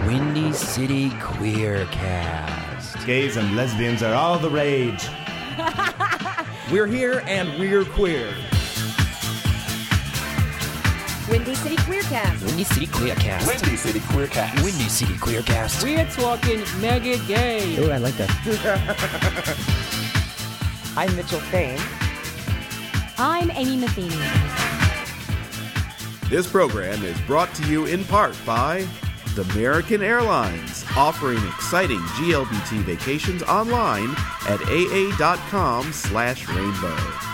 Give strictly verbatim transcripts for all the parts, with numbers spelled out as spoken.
Windy City Queercast. Gays and lesbians are all the rage. We're here and we're queer. Windy City Queercast. Windy City Queercast. Windy City Queercast. Windy City Queercast. We're talking mega gay. Oh, I like that. I'm Mitchell Fain. I'm Amy Matheny. This program is brought to you in part by American Airlines, offering exciting G L B T vacations online at aa.com slash rainbow.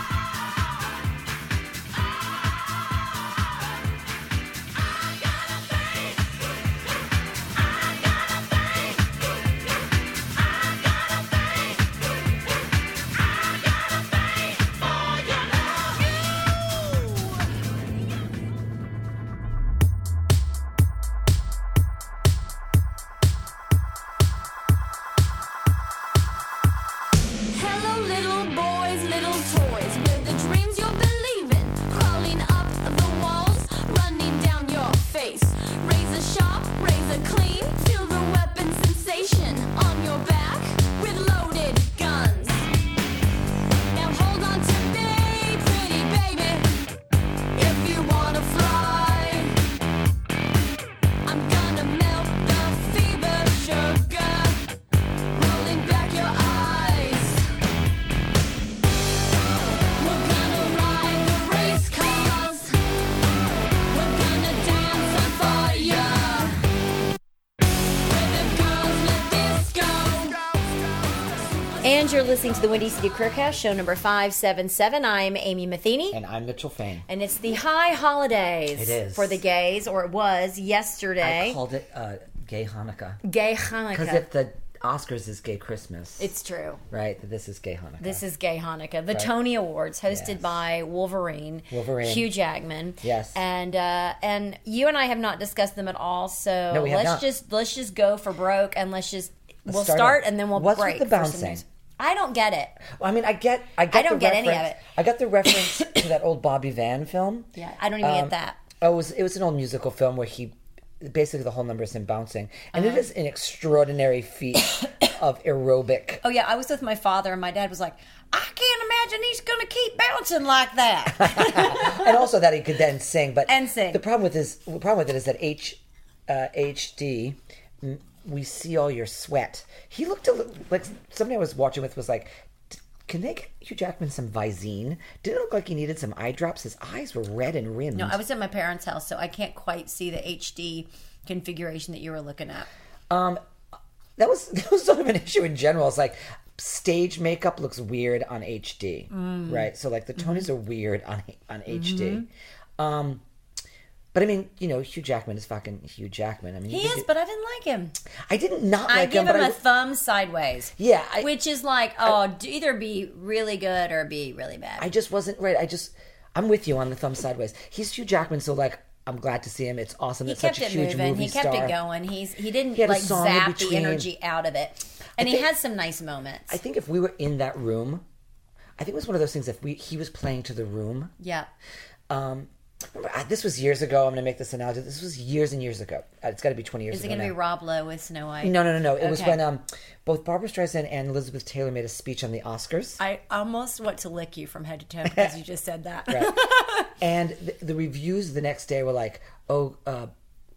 And you're listening to the Windy City Queercast, show number five seventy-seven. I'm Amy Matheny. And I'm Mitchell Fain. And it's the high holidays It is. for the gays, or it was yesterday. I called it uh, Gay Hanukkah. Gay Hanukkah. Because if the Oscars is Gay Christmas. It's true. Right? This is Gay Hanukkah. This is Gay Hanukkah. The Right. Tony Awards, hosted Yes. by Wolverine. Wolverine. Hugh Jackman. Yes. And uh, and you and I have not discussed them at all, so No, we have let's not. just let's just go for broke and let's just Let's we'll start start, off. and then we'll What's with break the for some bouncing? news. I don't get it. Well, I mean, I get, I get. I don't the get any reference. of it. I got the reference to that old Bobby Van film. Yeah, I don't even Um, get that. Oh, it was, it was an old musical film where he, basically the whole number is him bouncing, and Uh-huh. it is an extraordinary feat of aerobic. Oh yeah, I was with my father, and my dad was like, "I can't imagine he's going to keep bouncing like that." And also that he could then sing, but And sing. The problem with this, the problem with it is that H, uh, H D, mm, we see all your sweat. He looked a little like somebody I was watching with was like, can they get Hugh Jackman some Visine? Didn't it look like he needed some eye drops? His eyes were red and rimmed. No, I was at my parents' house, so I can't quite see the H D configuration that you were looking at. Um, that was that was sort of an issue in general. It's like stage makeup looks weird on H D, Mm. right? So like the Tonys Mm-hmm. are weird on on H D. Um, but I mean, you know, Hugh Jackman is fucking Hugh Jackman. I mean, He did is, it- but I didn't like him. I did not I like give him. him but a I, thumb sideways. Yeah, I- which is like, oh, d either be really good or be really bad. I just wasn't right. I just I'm with you on the thumb sideways. He's Hugh Jackman, so like I'm glad to see him. It's awesome. he It's kept such a it huge moving. movie He kept star. it going. He's he didn't He had a like song in zap the between. energy out of it, and he think- had some nice moments. I think if we were in that room, I think it was one of those things. If we he was playing to the room, yeah. um, remember, I, this was years ago. I'm going to make this analogy. This was years and years ago. Uh, It's got to be twenty years Is it ago. going to now. be Rob Lowe with Snow White? No, no, no, no. It was Okay. when um, both Barbara Streisand and Elizabeth Taylor made a speech on the Oscars. I almost want to lick you from head to toe because you just said that. Right. And the, the reviews the next day were like, oh, uh,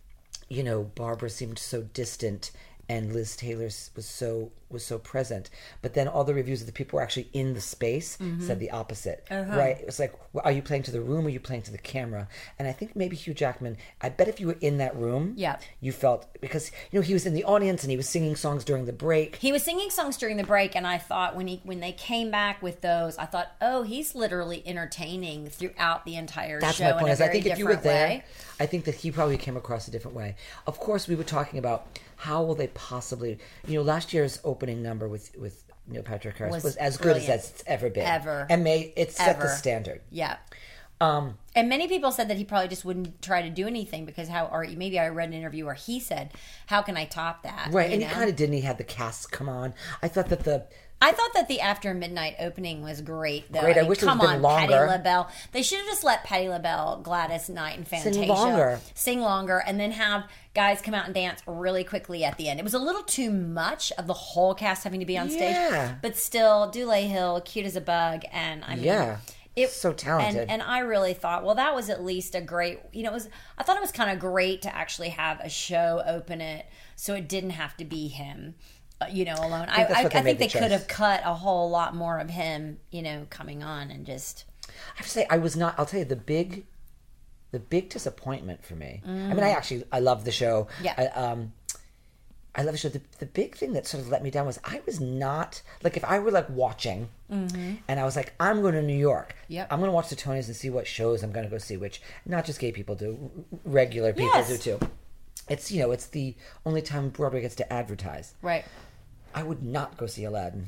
you know, Barbara seemed so distant and Liz Taylor was so was so present. But then all the reviews of the people who were actually in the space said the opposite. Uh-huh. Right? It was like, well, are you playing to the room or are you playing to the camera? And I think maybe Hugh Jackman, I bet if you were in that room, Yeah. you felt, because, you know, he was in the audience and he was singing songs during the break. He was singing songs during the break, and I thought when he when they came back with those, I thought, oh, he's literally entertaining throughout the entire That's show my point. in a Is I very think if you were different there, way. I think that he probably came across a different way. Of course, we were talking about how will they possibly, you know, last year's opening number with with Neil Patrick Harris was, Was as good brilliant. as it's ever been, Ever. and may it set the Ever. standard. Yeah. Um, and many people said that he probably just wouldn't try to do anything because how, or maybe I read an interview where he said, "How can I top that?" right, you and know? he kind of didn't. He had the cast come on. I thought that the I thought that the After Midnight opening was great, though. Great. I mean, wish it come was been on, longer. Patti LaBelle. They should have just let Patti LaBelle, Gladys Knight, and Fantasia Sing longer. sing longer, and then have guys come out and dance really quickly at the end. It was a little too much of the whole cast having to be on stage, Yeah. but still, Dule Hill, cute as a bug, and I mean, Yeah. It, So talented. and, and I really thought, well, that was at least a great. You know, it was. I thought it was kind of great to actually have a show open it, so it didn't have to be him, uh, you know, alone. I, that's I, what they I think made they the could choice. have cut a whole lot more of him, you know, coming on and just. I have to say, I was not. I'll tell you the big, the big disappointment for me. I mean, I actually I love the show. Yeah. I, um, I love the show. The, the big thing that sort of let me down was I was not like if I were like watching, and I was like, I'm going to New York. Yep. I'm going to watch the Tonys and see what shows I'm going to go see. Which not just gay people do, r- regular people Yes. do too. It's you know it's the only time Broadway gets to advertise. Right. I would not go see Aladdin.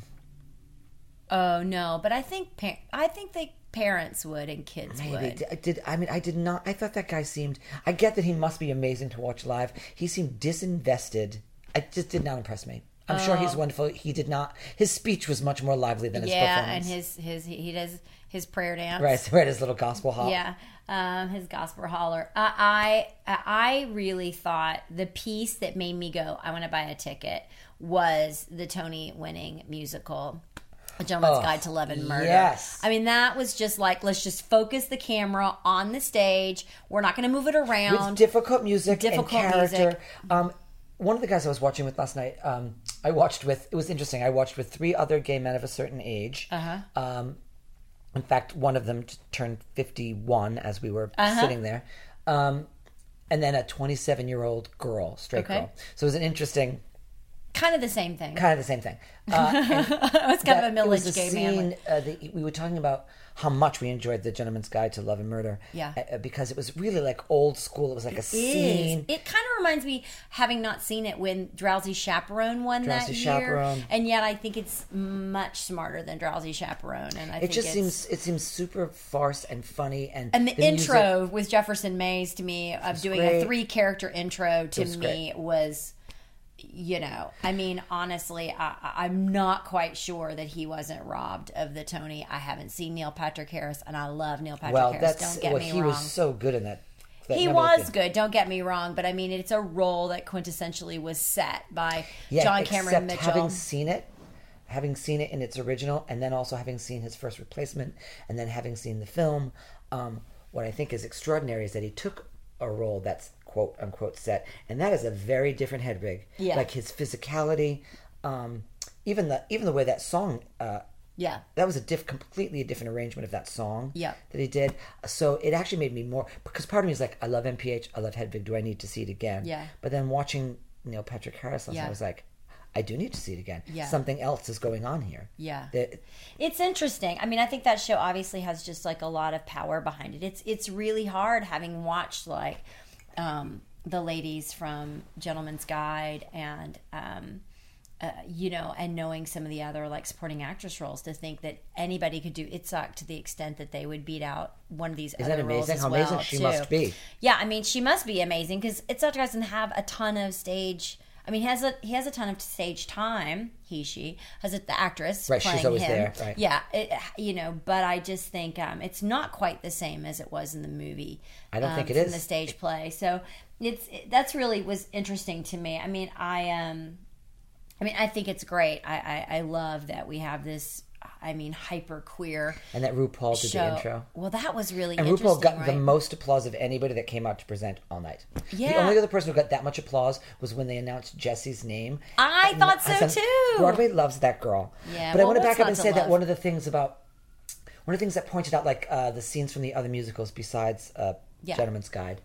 Oh no, but I think par- I think they parents would and kids Maybe would. did, I did. I mean, I did not. I thought that guy seemed. I get that he must be amazing to watch live. He seemed disinvested. It just did not impress me. I'm sure he's wonderful. He did not. His speech was much more lively than his Oh. Yeah, performance. and his his he does his prayer dance. right, so right, his little gospel hop. Yeah, um, his gospel holler. I, I I really thought the piece that made me go, I want to buy a ticket, was the Tony winning musical, A Gentleman's Oh, Guide to Love and Murder. yes. I mean, that was just like, let's just focus the camera on the stage. We're not going to move it around. With difficult music Difficult and character. music. Um, one of the guys I was watching with last night, um, I watched with. It was interesting. I watched with three other gay men of a certain age. Uh-huh. Um, in fact, one of them t- turned fifty-one as we were Uh-huh. sitting there, um, and then a twenty-seven-year-old girl, straight Okay. girl. So it was an interesting, Kind of the same thing. kind of the same thing. Uh, It's kind of a that- it was middle-aged a gay man. scene, uh, that we were talking about how much we enjoyed The Gentleman's Guide to Love and Murder. Yeah. uh, because it was really like old school. It was like a Is. scene. It kind of reminds me, having not seen it, when Drowsy Chaperone won Drowsy that year, Chaperone. and yet I think it's much smarter than Drowsy Chaperone, and I It think just it's, seems it seems super farce and funny and And the, music- intro with Jefferson Mays to me of doing great. a three character intro to was me great. was, you know, I mean, honestly, I, I- I'm not quite sure that he wasn't robbed of the Tony. I haven't seen Neil Patrick Harris, and I love Neil Patrick well, Harris. that's Don't get well, me he wrong. was so good in that. that He number was thing. good. Don't get me wrong, but I mean, it's a role that quintessentially was set by Yeah, John Cameron except Mitchell. having seen it, having seen it in its original, and then also having seen his first replacement, and then having seen the film, um, what I think is extraordinary is that he took a role that's quote unquote set, and that is a very different Hedwig. Yeah. Like his physicality, um, even the even the way that song. Uh, Yeah. That was a diff, completely a different arrangement of that song Yeah. that he did. So it actually made me more, because part of me is like, I love M P H, I love Hedwig, do I need to see it again? Yeah. But then watching Neil Patrick Harris last night, Yeah. I was like, I do need to see it again. Yeah. Something else is going on here. Yeah. That- It's interesting. I mean, I think that show obviously has just like a lot of power behind it. It's it's really hard, having watched like um, the ladies from Gentleman's Guide and um, uh, you know, and knowing some of the other like supporting actress roles, to think that anybody could do It Sucked to the extent that they would beat out one of these Isn't other that roles amazing? as How well, amazing she too. must be. Yeah, I mean, she must be amazing, because It Sucked doesn't have a ton of stage. I mean, he has a he has a ton of stage time. He she has a, the actress Right, she's playing always him. there, right. Yeah, it, you know, but I just think um, it's not quite the same as it was in the movie. I don't um, think it from is. the stage play. So it's it, that's really was interesting to me. I mean, I um, I mean, I think it's great. I I, I love that we have this. I mean, hyper queer and that RuPaul did show. the intro. Well, that was really And interesting. RuPaul got right? the most applause of anybody that came out to present all night. Yeah. The only other person who got that much applause was when they announced Jessie's name. I And thought so, said, too. Broadway loves that girl. Yeah, But I well, want to what's back up not and to say that love? one of the things about one of the things that pointed out like uh, the scenes from the other musicals besides uh, Yeah. Gentleman's Guide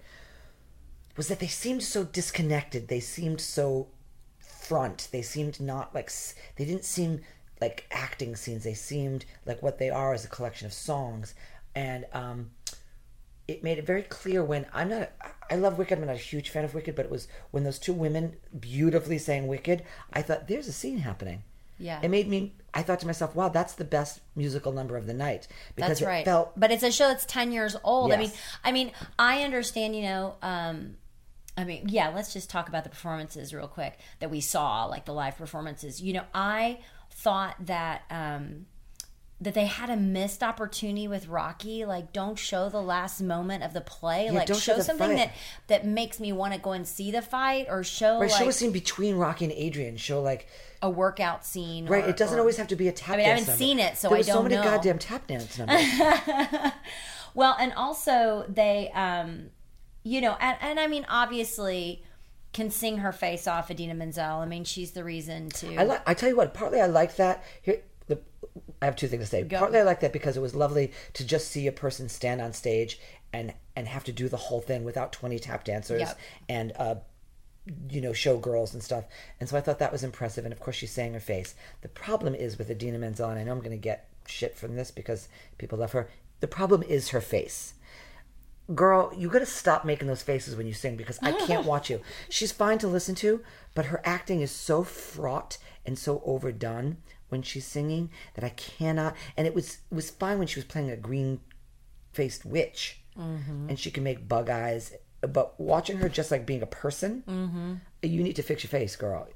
was that they seemed so disconnected. They seemed so front. They seemed not like s- they didn't seem like acting scenes. They seemed like what they are as a collection of songs, and um, it made it very clear when I'm not. I love Wicked. I'm not a huge fan of Wicked, but it was when those two women beautifully sang Wicked. I thought there's a scene happening. Yeah. It made me, I thought to myself, wow, that's the best musical number of the night. Because That's right. it felt, but it's a show that's ten years old. I Yes. mean, I mean, I understand, you know, um, I mean, yeah, let's just talk about the performances real quick that we saw, like the live performances. You know, I thought that um, that they had a missed opportunity with Rocky. Like, don't show the last moment of the play. like, don't show show the something fight. that that makes me want to go and see the fight, or show right, like show a scene between Rocky and Adrian. Show like, a workout scene. right, or- it doesn't or- always have to be a tap I mean, I dance haven't number. seen it, so there I was so don't many know. goddamn tap dance numbers. Well, and also they, um, you know, and, and I mean, obviously, can sing her face off, Idina Menzel. I mean, she's the reason to. I like. I tell you what. Partly I like that. Here, the, I have two things to say. Go. Partly I like that because it was lovely to just see a person stand on stage and and have to do the whole thing without twenty tap dancers Yep. and uh, you know, showgirls and stuff. And so I thought that was impressive. And of course, she sang her face. The problem is with Idina Menzel, and I know I'm going to get shit from this because people love her. The problem is her face. Girl, you got to stop making those faces when you sing because I can't watch you. She's fine to listen to, but her acting is so fraught and so overdone when she's singing that I cannot. And it was it was fine when she was playing a green-faced witch, and she can make bug eyes. But watching her just like being a person, you need to fix your face, girl.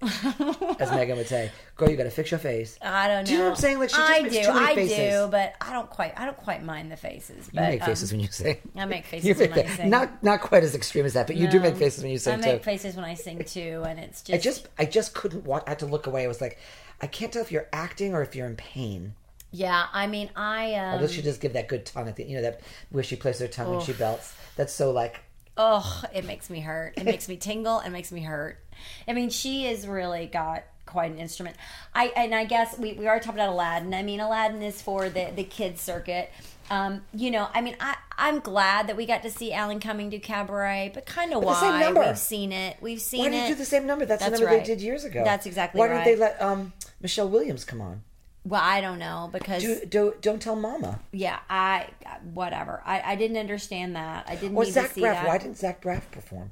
As Megan would say, girl, you got to fix your face. I don't know. Do you know what I'm saying? Like she just I makes do, too many I faces. do, but I don't quite. I don't quite mind the faces. But, You make faces um, when you sing. I make faces You make when I fa- sing. Not not quite as extreme as that, but you do make faces when you sing I make too. faces when I sing too, and it's just. I just I just couldn't watch. I had to look away. I was like, I can't tell if you're acting or if you're in pain. Yeah, I mean, I. Um, Or does she just give that good tongue at the you know that where she places her tongue when she belts? That's so like. Oh, it makes me hurt. It makes me tingle. It makes me hurt. I mean, she has really got quite an instrument. I and I guess we, we already talked about Aladdin. I mean, Aladdin is for the the kids circuit. Um, you know, I mean, I I'm glad that we got to see Alan Cumming do Cabaret, but kind of But the same why number. we've seen it. We've seen Why it. didn't you do the same number? That's, That's the number right. they did years ago. That's exactly Why right. didn't they let um, Michelle Williams come on? Well, I don't know because Do, do don't tell Mama. yeah, I whatever. I, I didn't understand that. I didn't Or need Zach to see Braff. that. Why didn't Zach Braff perform?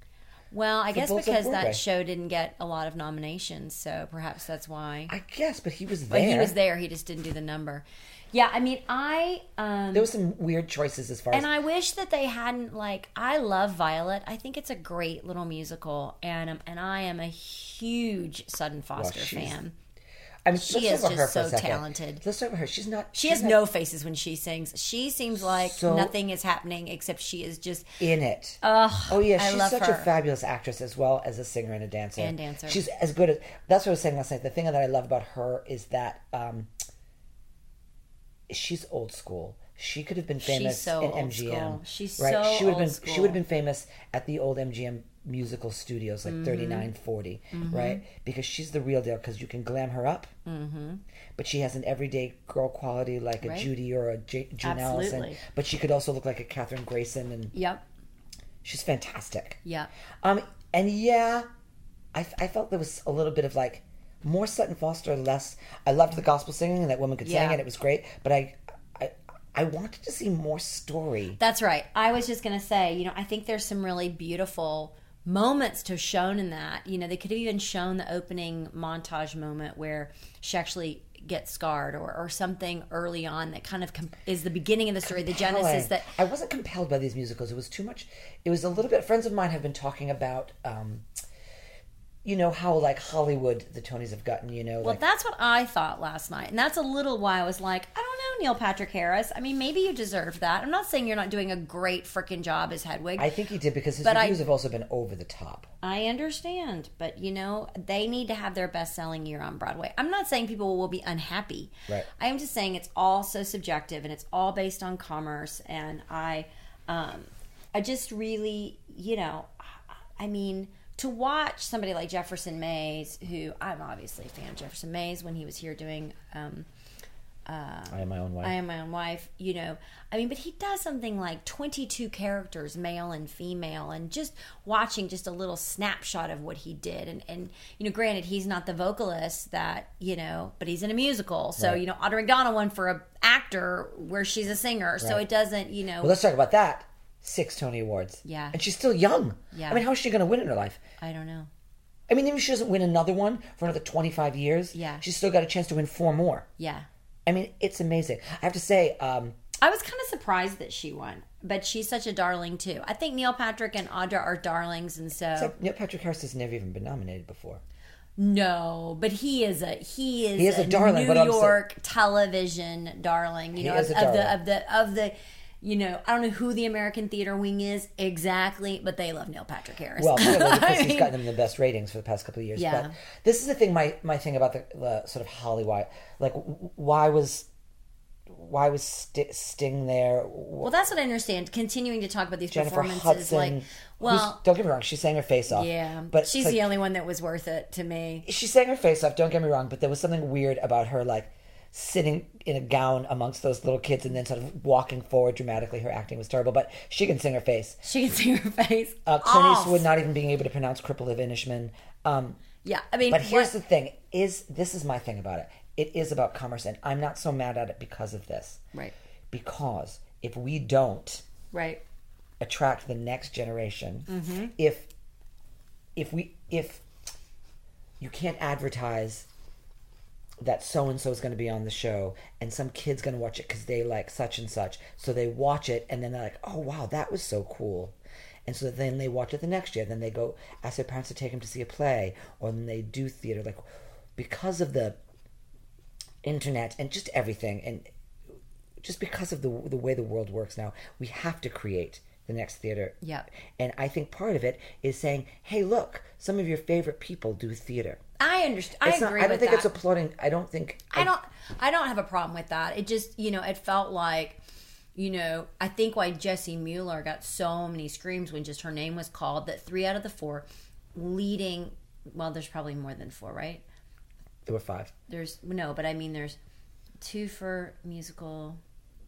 Well, I guess Bulls of because Broadway. that show didn't get a lot of nominations, so perhaps that's why. I guess, but he was But there. he was there. He just didn't do the number. Yeah, I mean, I um, There was some weird choices as far as and I wish that they hadn't like. I love Violet. I think it's a great little musical, and um, and I am a huge Sutton Foster she's- fan. I mean, she let's is talk about just her for a so second. talented. Let's talk about her. She's not. She she's has not no faces when she sings. She seems like So- nothing is happening except she is just. in it. Ugh, oh yeah, I she's love such a her. fabulous actress as well as a singer and a dancer. And dancer. She's as good as. That's what I was saying last night. The thing that I love about her is that um, she's old school. She could have been She's famous so in old M G M. school. She's right? so she would have old been. school. She would have been famous at the old M G M musical studios, like Mm-hmm. thirty-nine, forty, right? Because she's the real deal. Because you can glam her up, mm-hmm. but she has an everyday girl quality like a Right. Judy or a J- June Allison. Absolutely. But she could also look like a Katherine Grayson, and Yep. she's fantastic. Yep. Um, and yeah, I, I felt there was a little bit of like more Sutton Foster, less. I loved the gospel singing and that woman could sing Yeah. and it was great. But I, I, I wanted to see more story. That's right. I was just going to say, you know, I think there's some really beautiful moments to have shown in that. You know, they could have even shown the opening montage moment where she actually gets scarred, or, or something early on that kind of com- is the beginning of the story, the genesis Compelling. that. I wasn't compelled by these musicals. It was too much. It was a little bit. Friends of mine have been talking about. Um, you know how like Hollywood the Tonys have gotten. You know, Well, like, that's what I thought last night, and that's a little why I was like, I don't know, Neil Patrick Harris. I mean, maybe you deserve that. I'm not saying you're not doing a great freaking job as Hedwig. I think he did because his But I- reviews have also been over the top. I understand, but you know, they need to have their best selling year on Broadway. I'm not saying people will be unhappy. Right. I am just saying it's all so subjective and it's all based on commerce. And I, um, I just really, you know, I mean, to watch somebody like Jefferson Mays, who I'm obviously a fan of Jefferson Mays when he was here doing um, I am my own wife. I Am My Own Wife, you know, I mean, but he does something like twenty-two characters, male and female, and just watching just a little snapshot of what he did. And, and you know, granted, he's not the vocalist that, you know, but he's in a musical. So, Right. you know, Audrey McDonald won for a actor where she's a singer. So Right. it doesn't, you know, Well, let's talk about that. Six Tony Awards. Yeah. And she's still young. Yeah. I mean, how is she going to win in her life? I don't know. I mean, even if she doesn't win another one for another twenty-five years, Yeah. she's still got a chance to win four more. Yeah. I mean, it's amazing. I have to say, um, I was kind of surprised that she won, but she's such a darling too. I think Neil Patrick and Audra are darlings, and so except Neil Patrick Harris has never even been nominated before. no, but he is a he is, He is a darling, New but I'm saying- York television darling. You He know, is of, a of the darling. of the of the. You know, I don't know who the American theater wing is exactly, but they love Neil Patrick Harris. Well, clearly because I he's mean, gotten them the best ratings for the past couple of years. Yeah. But this is the thing. My my thing about the, the sort of Hollywood, like, why was why was St- Sting there? well, that's what I understand. Continuing to talk about these Jennifer performances, Hudson. like, who's- well, don't get me wrong, she sang her face off. yeah, but she's like, the only one that was worth it to me. she sang her face off. Don't get me wrong, but there was something weird about her, like sitting in a gown amongst those little kids and then sort of walking forward dramatically. Her acting was terrible, but she can sing her face. She can see her face. Uh, Clint off. Eastwood not even being able to pronounce cripple of Inishman. Um, Yeah, I mean, but here's what- the thing: is this is my thing about it? It is about commerce, and I'm not so mad at it because of this. Right. Because if we don't right. attract the next generation, Mm-hmm. if if we if you can't advertise that so and so is going to be on the show, and some kid's going to watch it because they like such and such, so they watch it, and then they're like, "Oh wow, that was so cool." And so then they watch it the next year. Then they go ask their parents to take them to see a play, or then they do theater. Like, because of the internet and just everything, and just because of the the way the world works now, we have to create the next theater. Yep. And I think part of it is saying, "Hey, look, some of your favorite people do theater." I understand. I It's not- agree I don't with think that. it's applauding. I don't think. I don't. I don't have a problem with that. It just, you know, it felt like, you know, I think why Jessie Mueller got so many screams when just her name was called, that three out of the four leading. Well, there's probably more than four, right? There were five. There's no, but I mean, there's two for musical.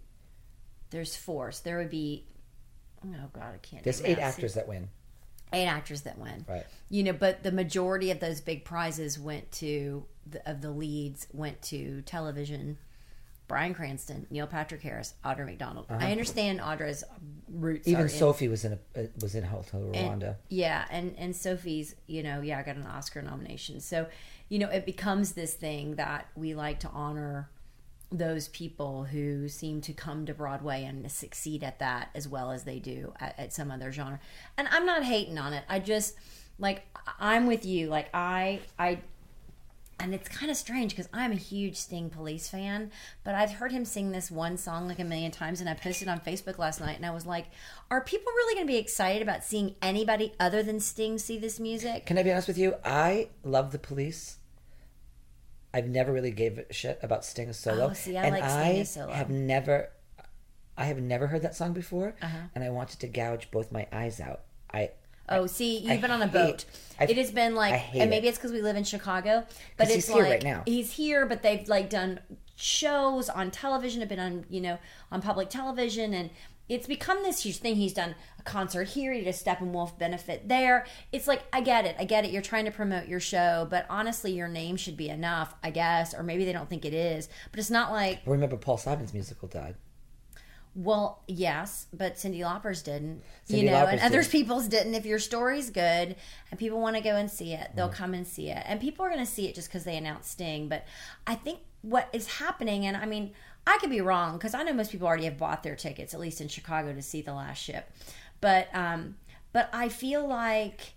There's four, so there would be. Oh God, I can't. There's do eight math. actors that win. Eight actors that win. Right. You know, but the majority of those big prizes went to the, of the leads went to television. Bryan Cranston, Neil Patrick Harris, Audra McDonald. I understand Audra's roots. Even are in- Sophie was in a uh, was in Hotel and- Rwanda. yeah, and and Sophie's, you know, yeah, got an Oscar nomination. So, you know, it becomes this thing that we like to honor those people who seem to come to Broadway and succeed at that as well as they do at, at some other genre. And I'm not hating on it. I just, like, I'm with you. Like, I, I, and it's kind of strange because I'm a huge Sting Police fan, but I've heard him sing this one song like a million times, and I posted on Facebook last night, and I was like, are people really going to be excited about seeing anybody other than Sting see this music? Can I be honest with you? I love the Police. I've never really gave a shit about Sting as solo. Oh, see, I and like Sting I as solo. have never, I have never heard that song before, Uh-huh. and I wanted to gouge both my eyes out. I Oh, see, you've I been on a hate- boat. I've- it has been like, I hate and maybe it. it's because we live in Chicago, but 'Cause it's he's here like right now. he's here, but they've like done shows on television, have been on, you know, on public television, and it's become this huge thing. He's done a concert here, he did a Steppenwolf benefit there. It's like, I get it, I get it. You're trying to promote your show, but honestly, your name should be enough, I guess, or maybe they don't think it is. But it's not like, remember Paul Simon's musical died. well, yes, but Cyndi Lauper's didn't, Cyndi you know, Lauper's and other didn't. people's didn't. If your story's good and people want to go and see it, they'll come and see it. And people are going to see it just because they announced Sting. But I think what is happening, and I mean, I could be wrong because I know most people already have bought their tickets, at least in Chicago, to see The Last Ship. But, um, but I feel like,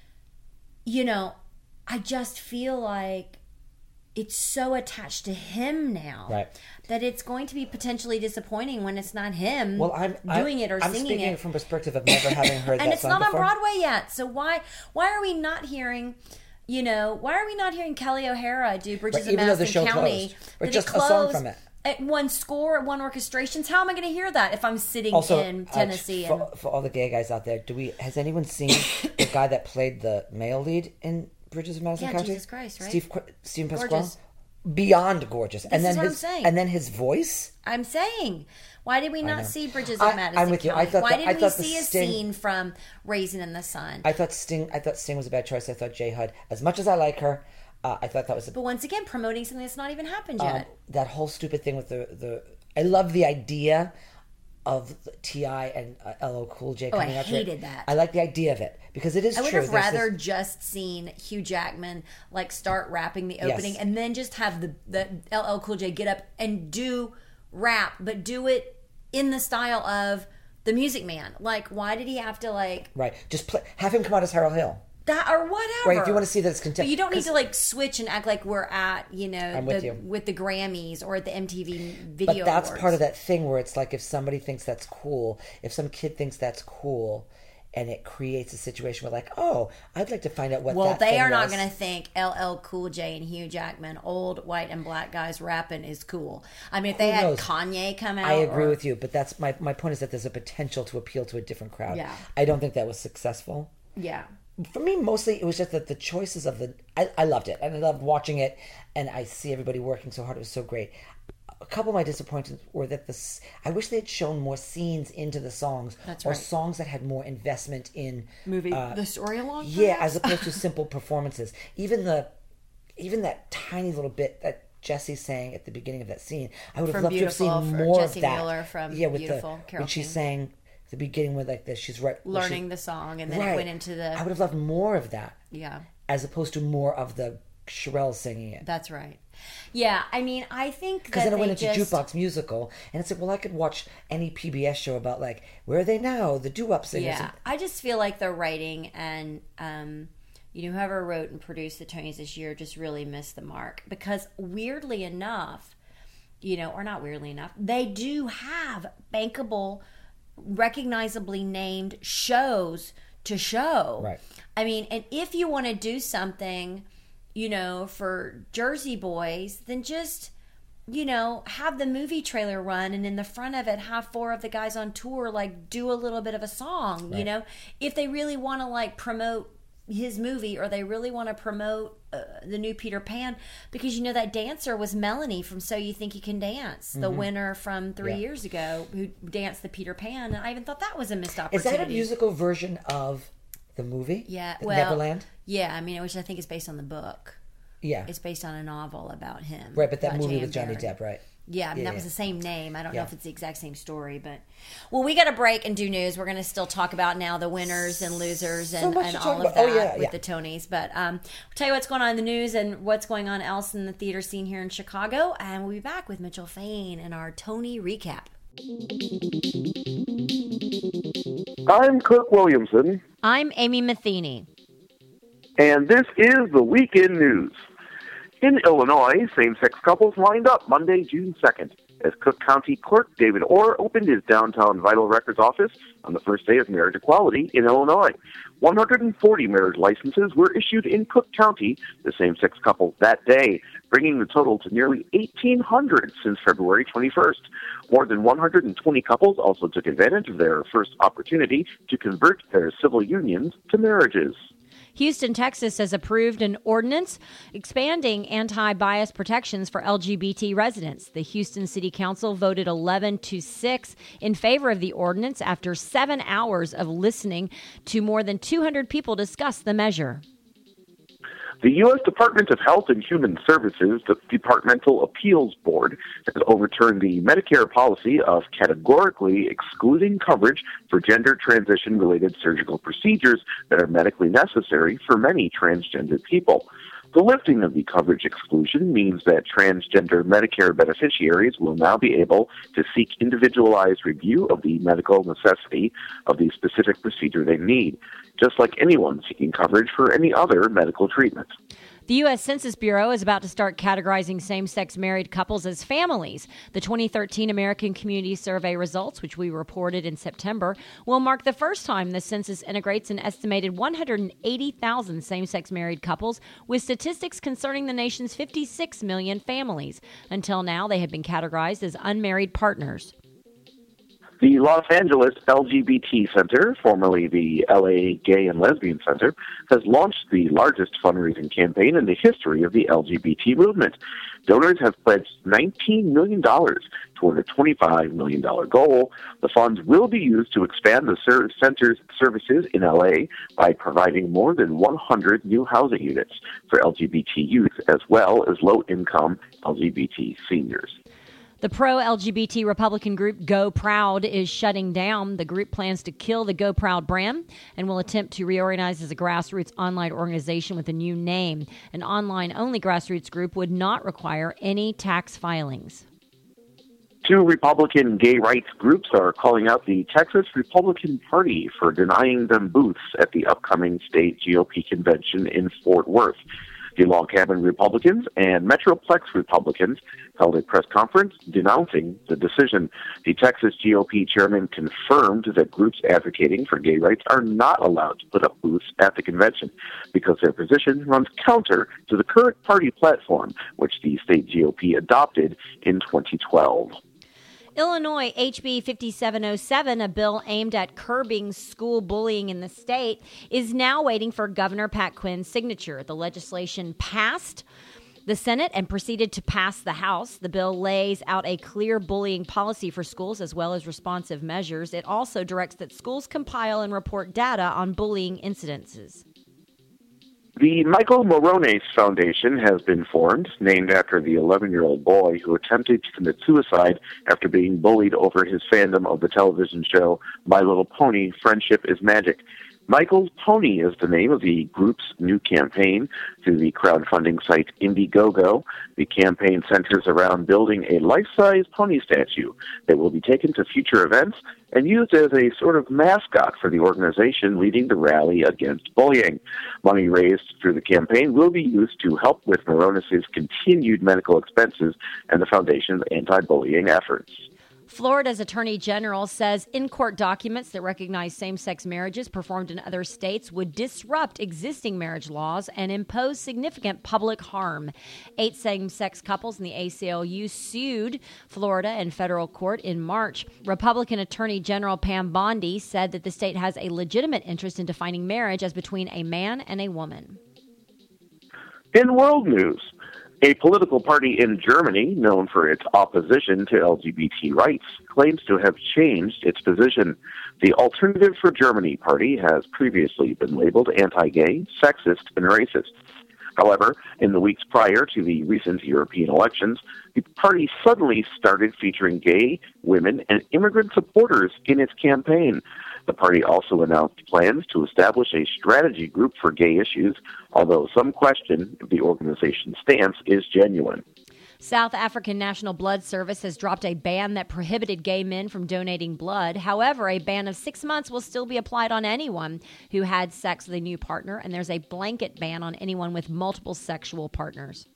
you know, I just feel like it's so attached to him now, Right. that it's going to be potentially disappointing when it's not him Well, I'm doing I'm, it or I'm singing speaking it. from perspective of never having heard And that it's song not before. on Broadway yet. So why why are we not hearing, you know, why are we not hearing Kelly O'Hara do Bridges Right, of even though the Madison show County? closed. Or That just it a song closed from it. At one score, at one orchestrations. How am I going to hear that if I'm sitting Also, in uh, Tennessee? for, and for all the gay guys out there, do we has anyone seen the guy that played the male lead in Bridges of Madison Yeah, County? Jesus Christ, right? Steve Qu- Stephen Pasquale. Gorgeous. Beyond gorgeous. and then is what I'm his saying. and then his voice. I'm saying, why did we know. not see Bridges I- of Madison I'm with you. I County? thought Why the- did I we thought the see a Sting- scene from Raisin in the Sun? I thought Sting. I thought Sting was a bad choice. I thought Jay Hud. As much as I like her, uh, I thought that was a, But once again, promoting something that's not even happened um, yet. that whole stupid thing with the the. I love the idea of T I and uh, L L Cool J Oh, I coming out. to it. hated that. I like the idea of it because it is I would true. have There's rather this- just seen Hugh Jackman like start rapping the Yes. opening and then just have the the L L Cool J get up and do rap, but do it in the style of the Music Man. Like, why did he have to like right. Just play, have him come out as Harold Hill. that or whatever? Right. If you want to see that it's content, But you don't need to like switch and act like we're at, you know, I'm with the, you. with the Grammys or at the M T V Video But that's Awards. part of that thing where it's like if somebody thinks that's cool, if some kid thinks that's cool, and it creates a situation where like, oh, I'd like to find out what. Well, that they thing are not was. going to think L L Cool J and Hugh Jackman, old white and black guys rapping, is cool. I mean, if they Who had knows? Kanye come out, I agree or- with you, but that's my my point is that there's a potential to appeal to a different crowd. Yeah. I don't think that was successful. Yeah. For me, mostly it was just that the choices of the I, I loved it and I loved watching it, and I see everybody working so hard. It was so great. A couple of my disappointments were that this I wish they had shown more scenes into the songs, That's or right. songs that had more investment in Movie, uh, the story along. yeah, as opposed to simple performances. Even the even that tiny little bit that Jessie sang at the beginning of that scene, I would have From loved to have Beautiful, seen for more Jessie of that. Mueller from yeah, with Beautiful, the Carole when she King. sang at the beginning with like this, she's right when she- learning the song, and then right. it went into the. I would have loved more of that. Yeah, As opposed to more of the Sherelle singing it. that's right. Yeah, I mean, I think Because that then it went they into just, jukebox musical, and it's like, well, I could watch any P B S show about like where are they now, the doo-wop singers. Yeah, I just feel like the writing and um, you know, whoever wrote and produced the Tonys this year just really missed the mark. Because weirdly enough, you know, or not weirdly enough, they do have bankable, recognizably named shows to show. Right. I mean, and if you want to do something, you know, for Jersey Boys, then just, you know, have the movie trailer run, and in the front of it have four of the guys on tour like do a little bit of a song. You Right. know, if they really want to like promote his movie, or they really want to promote uh, the new Peter Pan, because you know that dancer was Melanie from So You Think You Can Dance, the winner from three Yeah. years ago, who danced the Peter Pan, and I even thought that was a missed Is opportunity. that a musical version of the movie? Yeah, The well, Neverland? Yeah, I mean, which I think is based on the book. Yeah. It's based on a novel about him. Right, but that about movie J M with Johnny Barrie. Depp, right? Yeah, I mean, Yeah, that was yeah. the same name. I don't Yeah. know if it's the exact same story, but well, we got to break and do news. We're going to still talk about now the winners and losers and, much and to all talk of about. Oh, that yeah, with yeah. the Tonys. But um, we'll tell you what's going on in the news and what's going on else in the theater scene here in Chicago, and we'll be back with Mitchell Fain and our Tony recap. I'm Kirk Williamson, I'm Amy Matheny. and this is the Weekend News. In Illinois, same-sex couples lined up Monday, June second, as Cook County Clerk David Orr opened his downtown Vital Records office on the first day of marriage equality in Illinois. one hundred forty marriage licenses were issued in Cook County to same-sex couples that day, bringing the total to nearly eighteen hundred since February twenty-first. More than one hundred twenty couples also took advantage of their first opportunity to convert their civil unions to marriages. Houston, Texas has approved an ordinance expanding anti-bias protections for L G B T residents. The Houston City Council voted eleven to six in favor of the ordinance after seven hours of listening to more than two hundred people discuss the measure. The U S Department of Health and Human Services, the Departmental Appeals Board, has overturned the Medicare policy of categorically excluding coverage for gender transition-related surgical procedures that are medically necessary for many transgender people. The lifting of the coverage exclusion means that transgender Medicare beneficiaries will now be able to seek individualized review of the medical necessity of the specific procedure they need, just like anyone seeking coverage for any other medical treatment. The U S Census Bureau is about to start categorizing same-sex married couples as families. The twenty thirteen American Community Survey results, which we reported in September, will mark the first time the census integrates an estimated one hundred eighty thousand same-sex married couples with statistics concerning the nation's fifty-six million families. Until now, they had been categorized as unmarried partners. The Los Angeles L G B T Center, formerly the L A Gay and Lesbian Center, has launched the largest fundraising campaign in the history of the L G B T movement. Donors have pledged nineteen million dollars toward a twenty-five million dollars goal. The funds will be used to expand the ser- center's services in L A by providing more than one hundred new housing units for L G B T youth, as well as low-income L G B T seniors. The pro-L G B T Republican group Go Proud is shutting down. The group plans to kill the Go Proud brand and will attempt to reorganize as a grassroots online organization with a new name. An online-only grassroots group would not require any tax filings. Two Republican gay rights groups are calling out the Texas Republican Party for denying them booths at the upcoming state G O P convention in Fort Worth. The Log Cabin Republicans and Metroplex Republicans held a press conference denouncing the decision. The Texas G O P chairman confirmed that groups advocating for gay rights are not allowed to put up booths at the convention because their position runs counter to the current party platform, which the state G O P adopted in twenty twelve. Illinois H B fifty-seven oh seven, a bill aimed at curbing school bullying in the state, is now waiting for Governor Pat Quinn's signature. The legislation passed the Senate and proceeded to pass the House. The bill lays out a clear bullying policy for schools as well as responsive measures. It also directs that schools compile and report data on bullying incidences. The Michael Morones Foundation has been formed, named after the eleven-year-old boy who attempted to commit suicide after being bullied over his fandom of the television show My Little Pony, Friendship is Magic. Michael's Pony is the name of the group's new campaign through the crowdfunding site Indiegogo. The campaign centers around building a life-size pony statue that will be taken to future events and used as a sort of mascot for the organization leading the rally against bullying. Money raised through the campaign will be used to help with Morones' continued medical expenses and the foundation's anti-bullying efforts. Florida's Attorney General says in-court documents that recognize same-sex marriages performed in other states would disrupt existing marriage laws and impose significant public harm. Eight same-sex couples in the A C L U sued Florida in federal court in March. Republican Attorney General Pam Bondi said that the state has a legitimate interest in defining marriage as between a man and a woman. In world news, a political party in Germany, known for its opposition to L G B T rights, claims to have changed its position. The Alternative for Germany party has previously been labeled anti-gay, sexist, and racist. However, in the weeks prior to the recent European elections, the party suddenly started featuring gay, women, and immigrant supporters in its campaign. The party also announced plans to establish a strategy group for gay issues, although some question if the organization's stance is genuine. South African National Blood Service has dropped a ban that prohibited gay men from donating blood. However, a ban of six months will still be applied on anyone who had sex with a new partner, and there's a blanket ban on anyone with multiple sexual partners.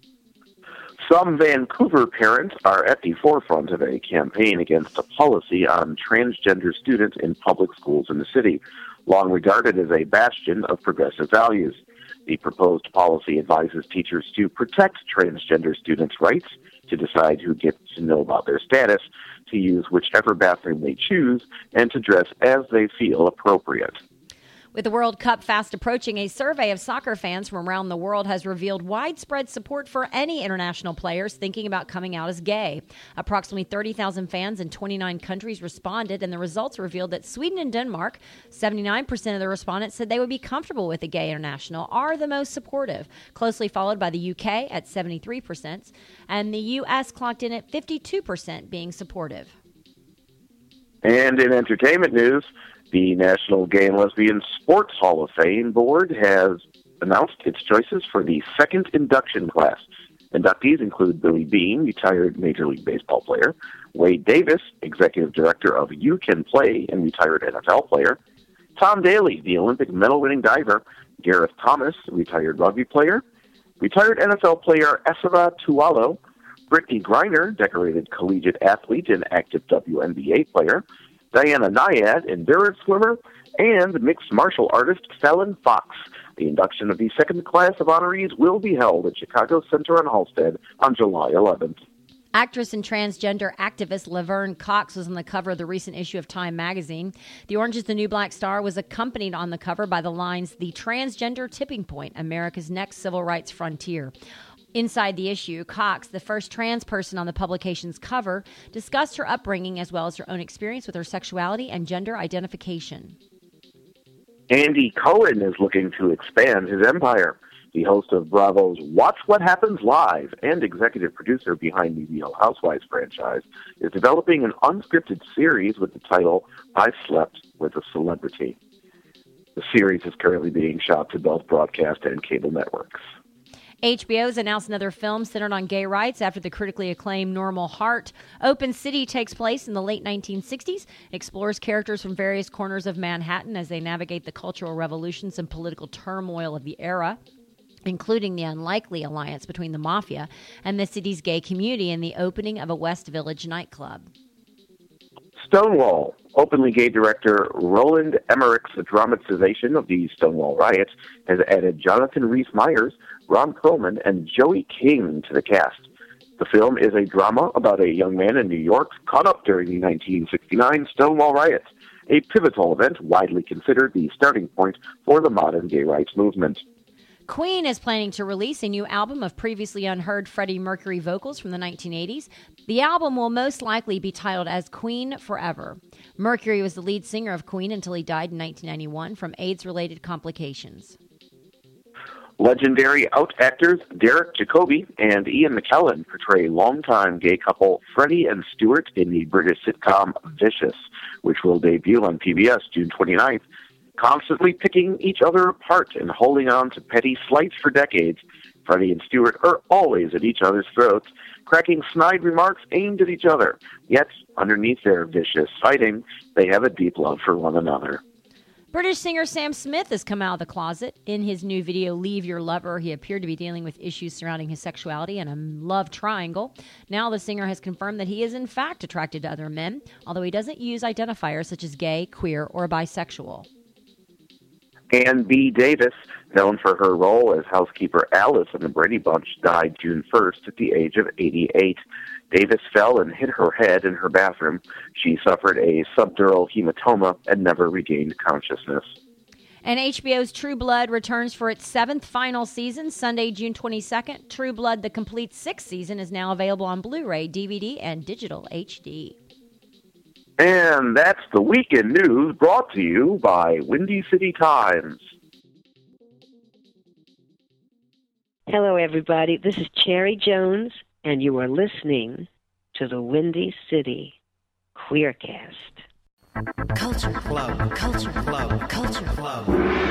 Some Vancouver parents are at the forefront of a campaign against a policy on transgender students in public schools in the city, long regarded as a bastion of progressive values. The proposed policy advises teachers to protect transgender students' rights to decide who gets to know about their status, to use whichever bathroom they choose, and to dress as they feel appropriate. With the World Cup fast approaching, a survey of soccer fans from around the world has revealed widespread support for any international players thinking about coming out as gay. Approximately thirty thousand fans in twenty-nine countries responded, and the results revealed that Sweden and Denmark, seventy-nine percent of the respondents said they would be comfortable with a gay international, are the most supportive, closely followed by the U K at seventy-three percent, and the U S clocked in at fifty-two percent being supportive. And in entertainment news, the National Gay and Lesbian Sports Hall of Fame Board has announced its choices for the second induction class. Inductees include Billy Beane, retired Major League Baseball player, Wade Davis, Executive Director of You Can Play and retired N F L player, Tom Daly, the Olympic medal-winning diver, Gareth Thomas, retired rugby player, retired N F L player Esava Tualo, Brittany Griner, decorated collegiate athlete and active W N B A player, Diana Nyad, endurance swimmer, and mixed martial artist Fallon Fox. The induction of the second class of honorees will be held at Chicago Center on Halsted on July eleventh. Actress and transgender activist Laverne Cox was on the cover of the recent issue of Time magazine. The Orange is the New Black star was accompanied on the cover by the lines, "The Transgender Tipping Point, America's Next Civil Rights Frontier." Inside the issue, Cox, the first trans person on the publication's cover, discussed her upbringing as well as her own experience with her sexuality and gender identification. Andy Cohen is looking to expand his empire. the host of Bravo's Watch What Happens Live and executive producer behind the Real Housewives franchise, is developing an unscripted series with the title I Slept with a Celebrity. The series is currently being shot to both broadcast and cable networks. H B O's announced another film centered on gay rights after the critically acclaimed Normal Heart. Open City takes place in the late nineteen sixties, explores characters from various corners of Manhattan as they navigate the cultural revolutions and political turmoil of the era, including the unlikely alliance between the mafia and the city's gay community in the opening of a West Village nightclub. Stonewall. Openly gay director Roland Emmerich's dramatization of the Stonewall riots has added Jonathan Rhys-Meyers, Ron Perlman, and Joey King to the cast. The film is a drama about a young man in New York caught up during the nineteen sixty-nine Stonewall riots, a pivotal event widely considered the starting point for the modern gay rights movement. Queen is planning to release a new album of previously unheard Freddie Mercury vocals from the nineteen eighties. The album will most likely be titled as Queen Forever. Mercury was the lead singer of Queen until he died in nineteen ninety-one from AIDS-related complications. Legendary out actors Derek Jacobi and Ian McKellen portray longtime gay couple Freddie and Stuart in the British sitcom Vicious, which will debut on P B S June twenty-ninth. Constantly picking each other apart and holding on to petty slights for decades, Freddie and Stuart are always at each other's throats, cracking snide remarks aimed at each other. Yet, underneath their vicious fighting, they have a deep love for one another. British singer Sam Smith has come out of the closet. In his new video, Leave Your Lover, he appeared to be dealing with issues surrounding his sexuality and a love triangle. Now the singer has confirmed that he is in fact attracted to other men, although he doesn't use identifiers such as gay, queer, or bisexual. Ann B. Davis, known for her role as housekeeper Alice in the Brady Bunch, died June first at the age of eighty-eight. Davis fell and hit her head in her bathroom. She suffered a subdural hematoma and never regained consciousness. And H B O's True Blood returns for its seventh final season, Sunday, June twenty-second. True Blood, the complete sixth season, is now available on Blu-ray, D V D, and digital H D. And that's the weekend news brought to you by Windy City Times. Hello, everybody. This is Cherry Jones, and you are listening to the Windy City Queercast. Culture Club. Culture Club. Culture Club.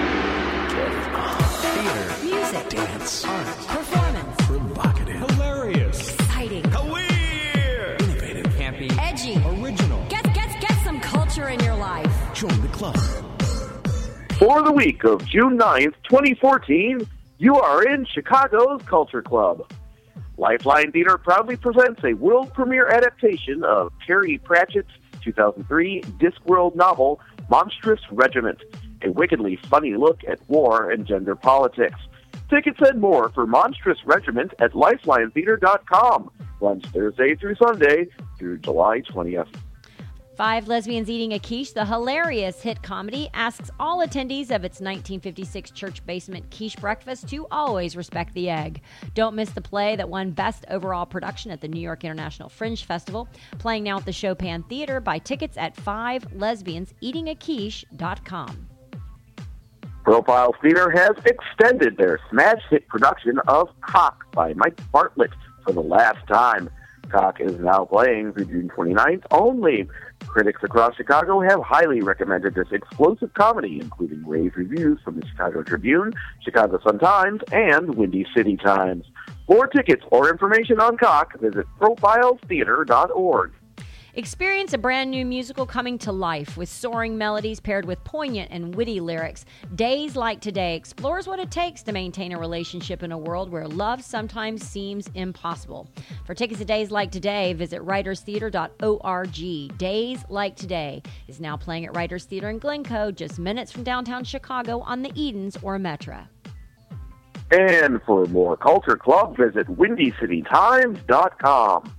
Theater. Music. Dance. Art. Performance. Provocative. Hilarious. Exciting. Queer. Innovative. Campy. Edgy. Original. Get, get, get some culture in your life. Join the club. For the week of June ninth, twenty fourteen, you are in Chicago's Culture Club. Lifeline Theater proudly presents a world premiere adaptation of Terry Pratchett's two thousand three Discworld novel, Monstrous Regiment, a wickedly funny look at war and gender politics. Tickets and more for Monstrous Regiment at lifeline theater dot com. Runs Thursday through Sunday through July twentieth. Five Lesbians Eating a Quiche, the hilarious hit comedy, asks all attendees of its nineteen fifty-six church basement quiche breakfast to always respect the egg. Don't miss the play that won Best Overall Production at the New York International Fringe Festival. Playing now at the Chopin Theater. Buy tickets at five lesbians eating a quiche dot com. Profile Theater has extended their smash hit production of Cock by Mike Bartlett for the last time. Cock is now playing through June twenty-ninth only. Critics across Chicago have highly recommended this explosive comedy, including rave reviews from the Chicago Tribune, Chicago Sun-Times, and Windy City Times. For tickets or information on Cock, visit profiles theater dot org. Experience a brand new musical coming to life with soaring melodies paired with poignant and witty lyrics. Days Like Today explores what it takes to maintain a relationship in a world where love sometimes seems impossible. For tickets to Days Like Today, visit writers theater dot org. Days Like Today is now playing at Writers Theater in Glencoe, just minutes from downtown Chicago on the Edens or Metra. And for more Culture Club, visit windy city times dot com.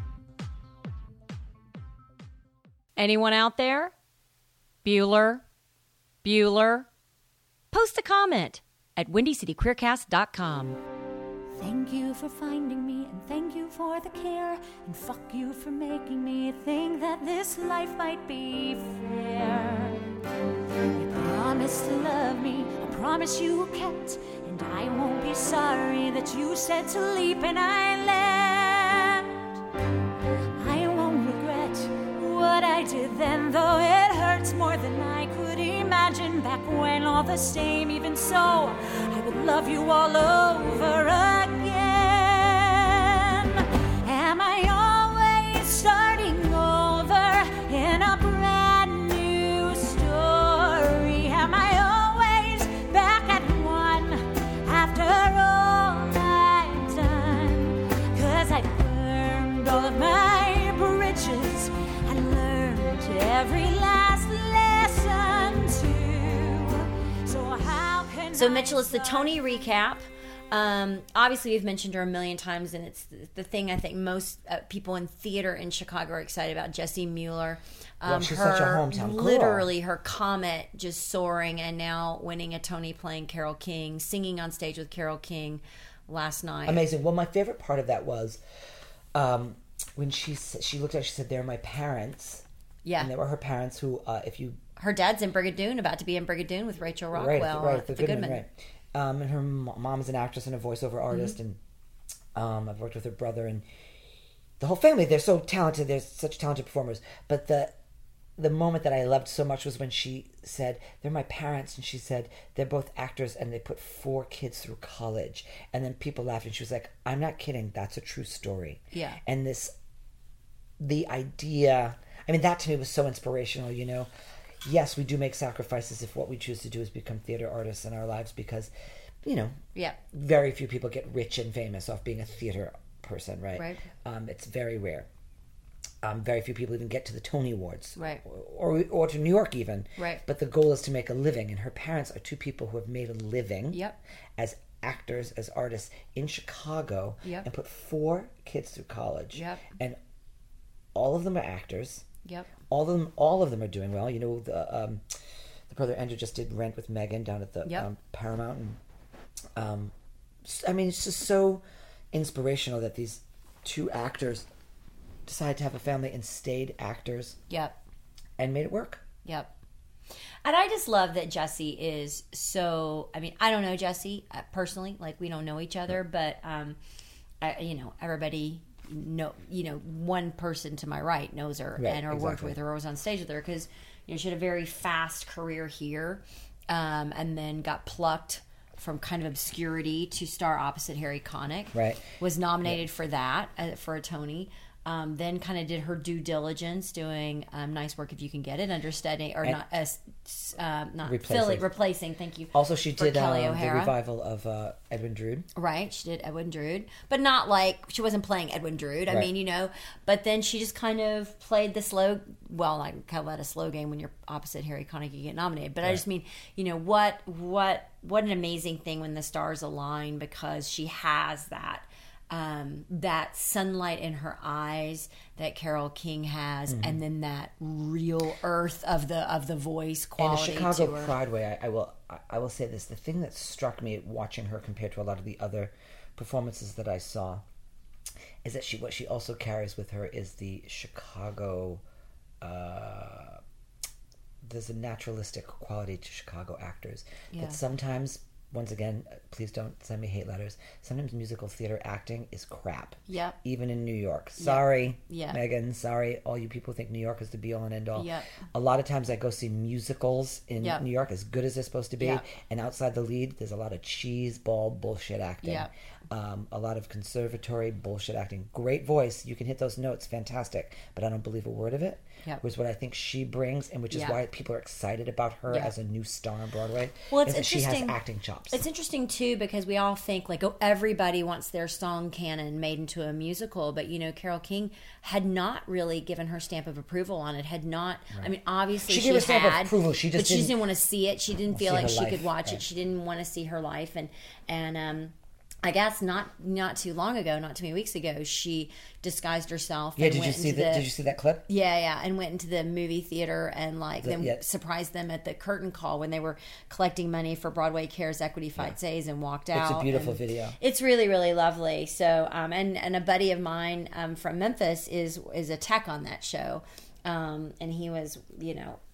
Anyone out there? Bueller? Bueller? Post a comment at windy city queercast dot com. Thank you for finding me, and thank you for the care, and fuck you for making me think that this life might be fair. You promised to love me, a promise you kept, and I won't be sorry that you said to leap and I left. I won't regret what I did then, though it hurts more than I could imagine back when. All the same, even so, I would love you all over again. Am I always starting over in a brand new story? Am I always back at one after all I've done? 'Cause I burned all of my bridges and learned every last lesson too. So how can So Mitchell, it's the Tony recap. Um, obviously, we've mentioned her a million times, and it's the, the thing I think most uh, people in theater in Chicago are excited about. Jessie Mueller, um, Well, she's her, such a hometown girl. literally her comet just soaring, and now winning a Tony playing Carole King, singing on stage with Carole King last night. Amazing. Well, my favorite part of that was um, when she s- she looked at it, she said, "They're my parents." Yeah. And they were her parents who, uh, if you... Her dad's in Brigadoon, about to be in Brigadoon with Rachel Rockwell. Right, right, uh, the, the Goodman, Goodman. right. Um, and her mo- mom is an actress and a voiceover artist, Mm-hmm. and um, I've worked with her brother, and the whole family, they're so talented, they're such talented performers. But the the moment that I loved so much was when she said, "They're my parents," and she said, "They're both actors, and they put four kids through college." And then people laughed, and she was like, "I'm not kidding, that's a true story." Yeah. And this, the idea, I mean, that to me was so inspirational, you know. Yes, we do make sacrifices if what we choose to do is become theater artists in our lives because, you know, Yeah. very few people get rich and famous off being a theater person, right? Right. Um, it's very rare. Um, very few people even get to the Tony Awards, Right. or or to New York even. Right. But the goal is to make a living, and her parents are two people who have made a living Yep. as actors, as artists in Chicago, Yep. and put four kids through college. Yep. And all of them are actors. Yep. All of them, all of them are doing well. You know, the um, the brother Andrew just did Rent with Megan down at the Yep. um, Paramount. And, um, s- I mean, it's just so inspirational that these two actors decided to have a family and stayed actors. Yep. And made it work. Yep. And I just love that Jessie is so. I mean, I don't know Jessie uh, personally. Like, we don't know each other, but um, I, you know, everybody know. You know, one person to my right knows her Right, and or worked exactly. with her or was on stage with her because you know she had a very fast career here, um, and then got plucked from kind of obscurity to star opposite Harry Connick. Right. Was nominated for that uh, for a Tony. Um, then kind of did her due diligence doing um, Nice Work If You Can Get It, understudying, or And- not, uh, uh, not Replacing. filling, replacing, thank you. Also, she for did Kelly um, the O'Hara. revival of uh, Edwin Drood. Right, she did Edwin Drood, but not like she wasn't playing Edwin Drood. I Right. mean, you know, but then she just kind of played the slow. Well, I can call that a slow game when you're opposite Harry Connick, you get nominated. But I Right. just mean, you know, what what what an amazing thing when the stars align because she has that. Um, that sunlight in her eyes that Carole King has, Mhm. and then that real earth of the of the voice And the quality Chicago to her. Pride way, I, I will I, I will say this: the thing that struck me watching her compared to a lot of the other performances that I saw is that she what she also carries with her is the Chicago. Uh, there's a naturalistic quality to Chicago actors Yeah. that sometimes. Once again, please don't send me hate letters. Sometimes musical theater acting is crap. Yep. Even in New York. Sorry, Yeah. Megan. Sorry, all you people think New York is the be all and end all. Yep. A lot of times I go see musicals in Yep. New York, as good as they're supposed to be, Yep. and outside the lead, there's a lot of cheese ball bullshit acting. Yep. Um, a lot of conservatory bullshit acting. Great voice, you can hit those notes, fantastic, but I don't believe a word of it. Yep. Which is what I think she brings, and which is Yeah. why people are excited about her Yeah. as a new star on Broadway. Well, it's is that she has interesting. acting chops. It's interesting too because we all think like, oh, everybody wants their song canon made into a musical, but you know, Carole King had not really given her stamp of approval on it. Had not. I mean, obviously She she, gave a stamp of had, approval. She just but she just didn't- didn't want to see it. She didn't feel see like her she life, could watch right. it. She didn't want to see her life, and and um. I guess not not too long ago, not too many weeks ago, she disguised herself. Yeah, and did you went see into that? the- Did you see that clip? Yeah, yeah, and went into the movie theater and like The- then yeah. surprised them at the curtain call when they were collecting money for Broadway Cares Equity Fight Says and walked It's out. a beautiful and video. It's really really lovely. So um, and and a buddy of mine um, from Memphis is is a tech on that show, um, and he was you know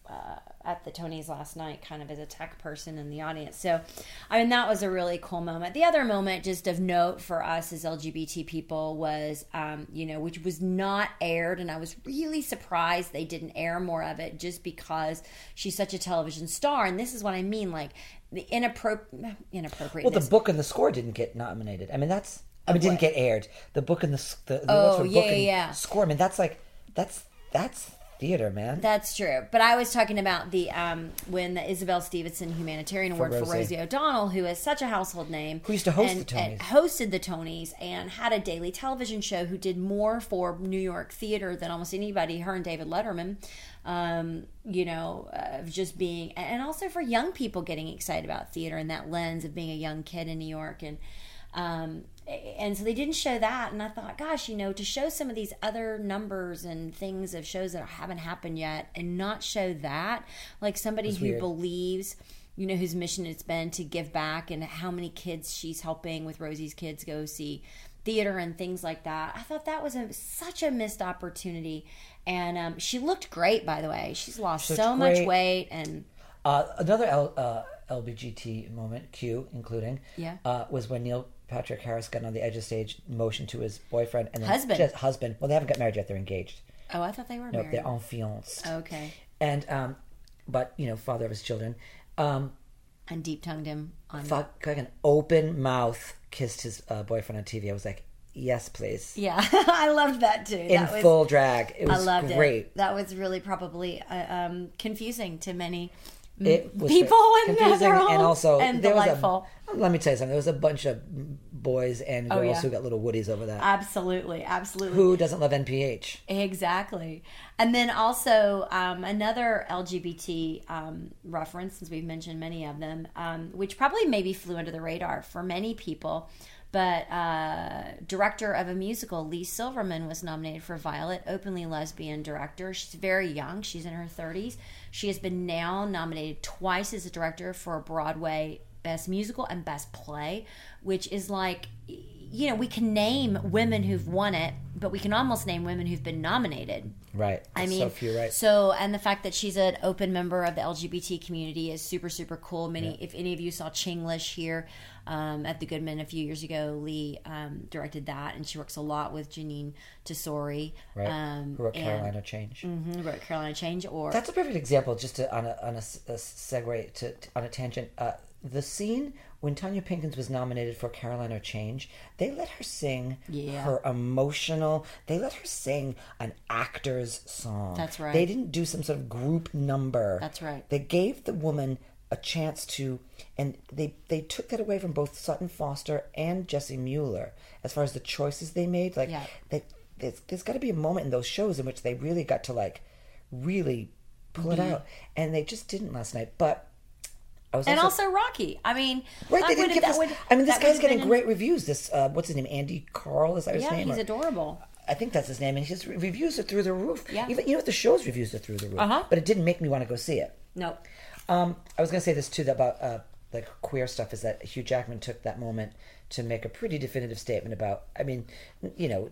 uh, at the Tonys last night, kind of as a tech person in the audience. So, I mean, that was a really cool moment. The other moment, just of note for us as L G B T people, was, um, you know, which was not aired, and I was really surprised they didn't air more of it, just because she's such a television star. And this is what I mean, like the inappropri- inappropriate. Well, the book and the score didn't get nominated. I mean, that's. I mean, Of didn't what? get aired. The book and the the, the Oh, for yeah, book and yeah, yeah. score. I mean, that's like that's that's theater, man. That's true. But I was talking about the um, when the Isabel Stevenson Humanitarian For Award for Rosie. Rosie O'Donnell, who is such a household name, Who used to host and, the Tonys. and hosted the Tonys and had a daily television show, who did more for New York theater than almost anybody. Her and David Letterman, um, you know, of just being, and also for young people getting excited about theater in that lens of being a young kid in New York. And um, and so they didn't show that, and I thought, gosh, you know, to show some of these other numbers and things of shows that haven't happened yet and not show that, like somebody That's who weird. believes, you know, whose mission it's been to give back, and how many kids she's helping with Rosie's Kids go see theater and things like that. I thought that was a, such a missed opportunity. And um, she looked great, by the way. She's lost She so looked much great. weight, and Uh, another L, uh, L B G T moment, Q including, Yeah. uh, was when Neil Patrick Harris got on the edge of stage, motioned to his boyfriend and then Husband. just husband. Well, they haven't got married yet; they're engaged. oh, I thought they were No, married. they're en fiance. Okay. And um, but you know, father of his children, um, And deep tongued him on fuck, like an open mouth kissed his uh, boyfriend on T V. I was like, yes, please. Yeah, I loved that too. In That was, full drag. It was I loved great. it. That was really probably uh, um, confusing to many It was people in confusing their and homes, also and there delightful. was a. Let me tell you something. There was a bunch of boys and Oh, girls yeah. who got little woodies over that. Absolutely, absolutely. Who doesn't love N P H? Exactly. And then also um, another L G B T um, reference, since we've mentioned many of them, um, which probably maybe flew under the radar for many people. But uh, director of a musical, Lee Silverman, was nominated for Violet, openly lesbian director. She's very young. She's in her thirties. She has been now nominated twice as a director for a Broadway Best Musical and Best Play, which is like, you know, we can name women who've won it, but we can almost name women who've been nominated. Right. I That's mean, so few, right? So, and the fact that she's an open member of the L G B T community is super, super cool. Many, Yeah. if any of you saw Chinglish here um, at the Goodman a few years ago, Lee um, directed that, and she works a lot with Janine Tesori. Right. Um, Who wrote and- Carolina Change. Mhm, wrote Carolina Change. Or That's a perfect example, just to, on a on a, s- a segue to, to on a tangent. Uh, the scene when Tanya Pinkins was nominated for Carolina Change, they let her sing Yeah. her emotional. They let her sing an actor's song. That's right. They didn't do some sort of group number. That's right. They gave the woman a chance to, and they they took that away from both Sutton Foster and Jessie Mueller as far as the choices they made. Like, Yeah. they, there's, there's got to be a moment in those shows in which they really got to like really pull it Mhm. out, and they just didn't last night. But I was and also, also Rocky. I mean, right. that They didn't would- give that this. would- I mean, this that guy's would've getting been- great reviews. This uh, what's his name? Andy Carl, is that his Yeah, name? he's Or- adorable. I think that's his name, and his reviews are through the roof. Yeah. Even you know what, the show's reviews are through the roof. Uh-huh. But it didn't make me want to go see it. No. Um, I was going to say this too about uh, like queer stuff, is that Hugh Jackman took that moment to make a pretty definitive statement about. I mean, n- you know,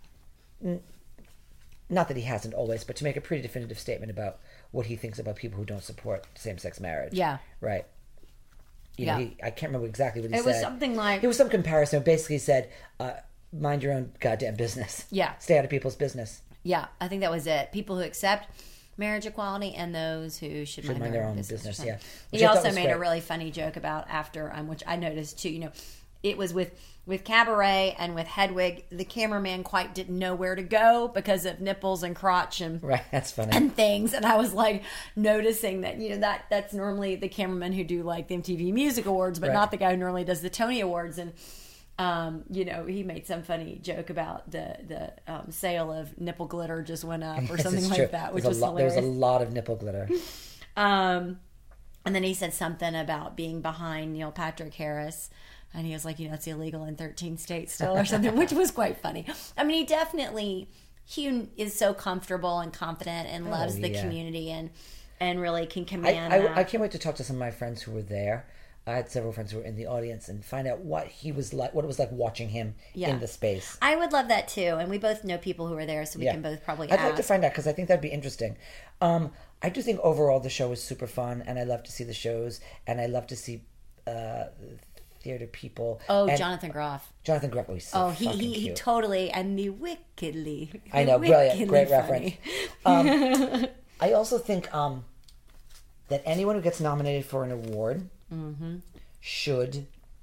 n- not that he hasn't always, but to make a pretty definitive statement about what he thinks about people who don't support same-sex marriage. Yeah. Right. You Yeah. know, he, I can't remember exactly what he It said. was something like- It was some comparison. It basically said, uh, "Mind your own goddamn business." Yeah. Stay out of people's business. Yeah, I think that was it. People who accept marriage equality and those who should, mind, their, own business. business, or yeah. something. Which He I thought also was made a great. really funny joke about after, um, which I noticed too. You know, it was with with Cabaret and with Hedwig. The cameraman quite didn't know where to go because of nipples and crotch and Right, that's funny. and things. And I was like noticing that, you know, that that's normally the cameramen who do like the M T V Music Awards, but Right. not the guy who normally does the Tony Awards. And um, you know, he made some funny joke about the the um, sale of nipple glitter just went up or Yes, something it's like true. that, which There's was a lot, hilarious. There was a lot of nipple glitter. Um, and then he said something about being behind Neil Patrick Harris. And he was like, you know, it's illegal in thirteen states still or something, which was quite funny. I mean, he definitely, he is so comfortable and confident and Oh, loves the yeah. community and, and really can I, command I, that. I can't wait to talk to some of my friends who were there. I had several friends who were in the audience and find out what he was like, what it was like watching him Yeah. in the space. I would love that too. And we both know people who are there, so we Yeah. can both probably I'd ask. like to find out because I think that'd be interesting. Um, I do think overall the show was super fun, and I love to see the shows, and I love to see uh, theater people. Oh, and Jonathan Groff. Jonathan Groff, oh, he's so Oh, he fucking he, he cute. totally and the wickedly. I know, wickedly brilliant, great funny. reference. Um, I also think um, that anyone who gets nominated for an award Mm-hmm. should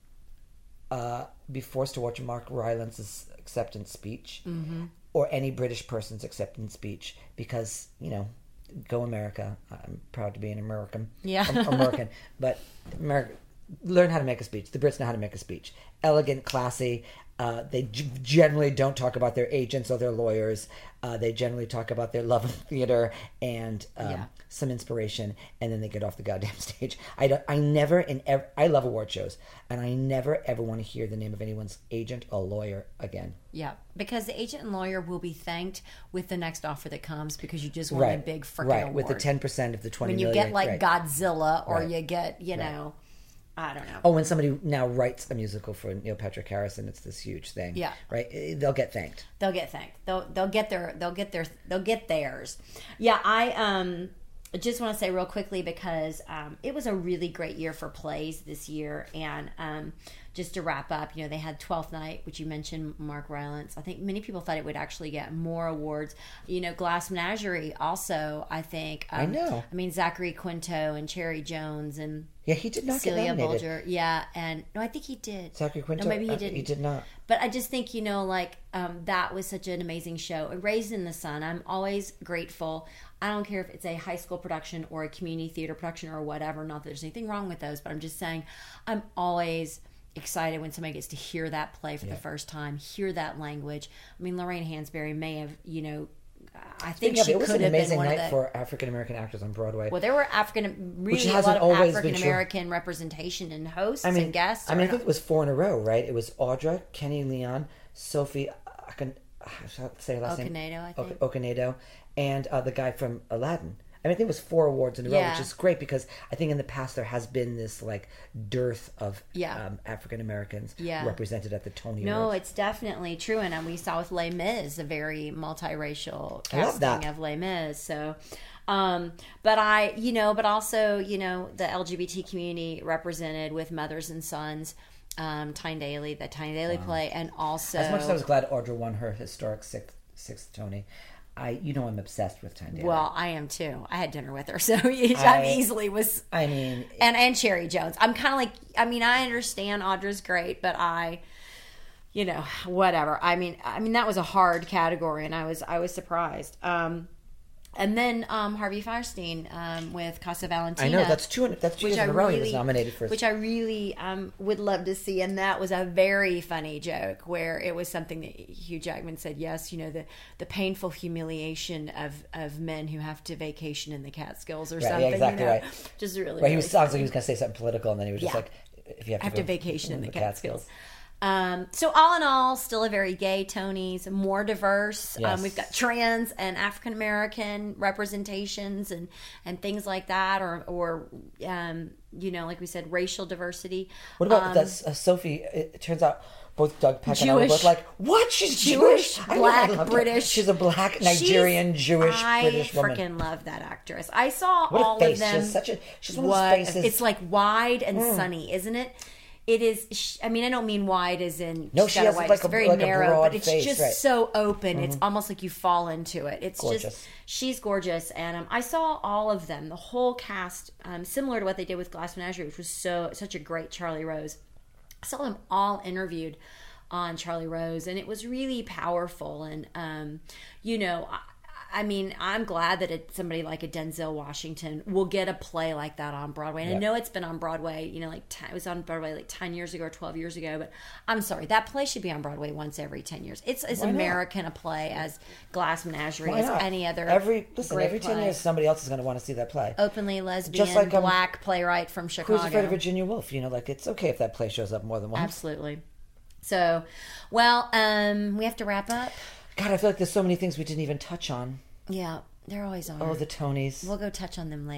uh, be forced to watch Mark Rylance's acceptance speech, Mm-hmm. or any British person's acceptance speech, because, you know, go America. I'm proud to be an American. Yeah. Am- American. But America, learn how to make a speech. The Brits know how to make a speech. Elegant, classy. Uh, they g- generally don't talk about their agents or their lawyers. Uh, they generally talk about their love of theater and um, Yeah. some inspiration, and then they get off the goddamn stage. I don't. I never in ever. I love award shows, and I never ever want to hear the name of anyone's agent or lawyer again. Yeah, because the agent and lawyer will be thanked with the next offer that comes because you just won Right, a big freaking right. award. With the ten percent of the twenty when you million, get like right. Godzilla or Right. you get, you know, I don't know. Oh, when somebody now writes a musical for Neil Patrick Harris, and it's this huge thing. Yeah. Right? Eh, they'll get thanked. They'll get thanked. They'll they'll get their they'll get their they'll get theirs. Yeah, I um just want to say real quickly because um, it was a really great year for plays this year, and um, just to wrap up, you know, they had Twelfth Night, which you mentioned, Mark Rylance. I think many people thought it would actually get more awards. You know, Glass Menagerie also, I think. Um, I know. I mean, Zachary Quinto and Cherry Jones and Yeah, he did not Celia get nominated. Bulger. Yeah, and no, I think he did. Zachary Quinto? No, maybe he I- didn't. he did not. But I just think, you know, like um, that was such an amazing show. And Raised in the Sun, I'm always grateful. I don't care if it's a high school production or a community theater production or whatever. Not that there's anything wrong with those, but I'm just saying I'm always excited when somebody gets to hear that play for Yeah. the first time, hear that language. I mean, Lorraine Hansberry may have, you know, I think Speaking of, she it was could an have been amazing one of night the... for African American actors on Broadway. Well, there were African, Which really a hasn't lot of always been African true. American representation and hosts I mean, and guests. I mean, I or think not. it was four in a row, right? It was Audra, Kenny Leon, Sophie, I can say her last name. Okonedo, I think. Ok- Okonedo, and uh, the guy from Aladdin. I mean, I think it was four awards in a row, Yeah. which is great because I think in the past there has been this like dearth of Yeah. um, African Americans Yeah. represented at the Tony No, Awards. it's definitely true, and um, we saw with Les Mis a very multiracial I love casting that. of Les Mis. So, um, but I, you know, but also, you know, the L G B T community represented with Mothers and Sons, um, Tyne Daly, the Tyne Daly play, and also As much as I was glad Audra won her historic sixth, sixth Tony, I you know I'm obsessed with Tyne Daly. well, I am too. I had dinner with her, so I, I- easily was. I mean, and and Cherry Jones. I'm kind of like, I mean, I understand Audra's great, but I, you know, whatever. I mean, I mean that was a hard category, and I was I was surprised. Um, and then um, Harvey Fierstein um, with Casa Valentina. I know that's two. That's two which years in I a row he was really- nominated for. which I really um, would love to see, and that was a very funny joke where it was something that Hugh Jackman said. Yes, you know the the painful humiliation of, of men who have to vacation in the Catskills or Right, yeah, something. exactly you know? right. Just really. Right, he was really sounds like he was going to say something political, and then he was just Yeah. like, "If you have to, have go to vacation in the Catskills." Catskills. Um, so all in all, still a very gay Tonys, more diverse. Yes. Um, we've got trans and African American representations and, and things like that, or or um, you know, like we said, racial diversity. What about um, that uh, Sophie? It, it turns out both Doug Peck and I were Jewish. both like, "What? She's Jewish, Jewish, I know, I black, loved her. British. She's a black Nigerian She's- Jewish I British woman." freaking love that actress. I saw What a all face. of them. She has such a- she's one of What- those faces- It's like wide and Mm. sunny, isn't it? It is. sh- I mean, I don't mean wide as in No, she's she got has a wide. like It's a- very like a narrow, broad but it's face, just right. so open. It's Mhm. almost like you fall into it. It's Gorgeous. just she's gorgeous, and um, I saw all of them, the whole cast, um, similar to what they did with Glass Menagerie, which was so such a great Charlie Rose. I saw them all interviewed on Charlie Rose, and it was really powerful. And um, you know, I, I mean, I'm glad that it, somebody like a Denzel Washington will get a play like that on Broadway. And Yeah. I know it's been on Broadway, you know, like ten, it was on Broadway like ten years ago or twelve years ago. But I'm sorry, that play should be on Broadway once every ten years. It's as Why not? American a play as Glass Menagerie Why as not? any other. Every listen, great every ten play. years, somebody else is going to want to see that play. Openly lesbian, Just like, um, black playwright from Chicago. Who's Afraid of Virginia Woolf? You know, like it's okay if that play shows up more than once. Absolutely. So, well, um, we have to wrap up. God, I feel like there's so many things we didn't even touch on. Yeah, there always are. Oh, the Tonys. We'll go touch on them later.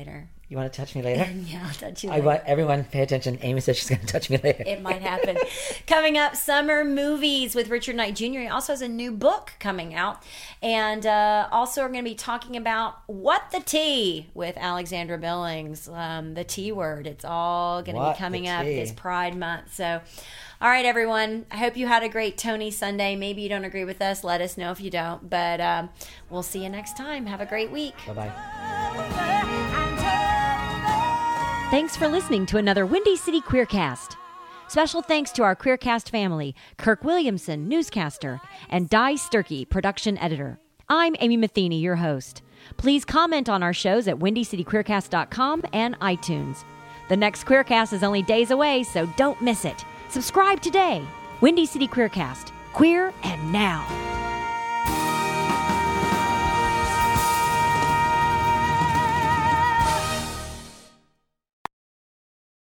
You want to touch me later? Yeah, I'll touch you I later. want everyone pay attention. Amy says she's going to touch me later. It might happen. Coming up, summer movies with Richard Knight Junior He also has a new book coming out. And uh, also we're going to be talking about What the Tea with Alexandra Billings. Um, the T word. It's all going to What be coming the up tea? this Pride Month. So, all right, everyone. I hope you had a great Tony Sunday. Maybe you don't agree with us. Let us know if you don't. But um, we'll see you next time. Have a great week. Bye-bye. Thanks for listening to another Windy City Queercast. Special thanks to our Queercast family, Kirk Williamson, newscaster, and Di Sturkey, production editor. I'm Amy Matheny, your host. Please comment on our shows at windy city queercast dot com and iTunes. The next Queercast is only days away, so don't miss it. Subscribe today. Windy City Queercast. Queer and now.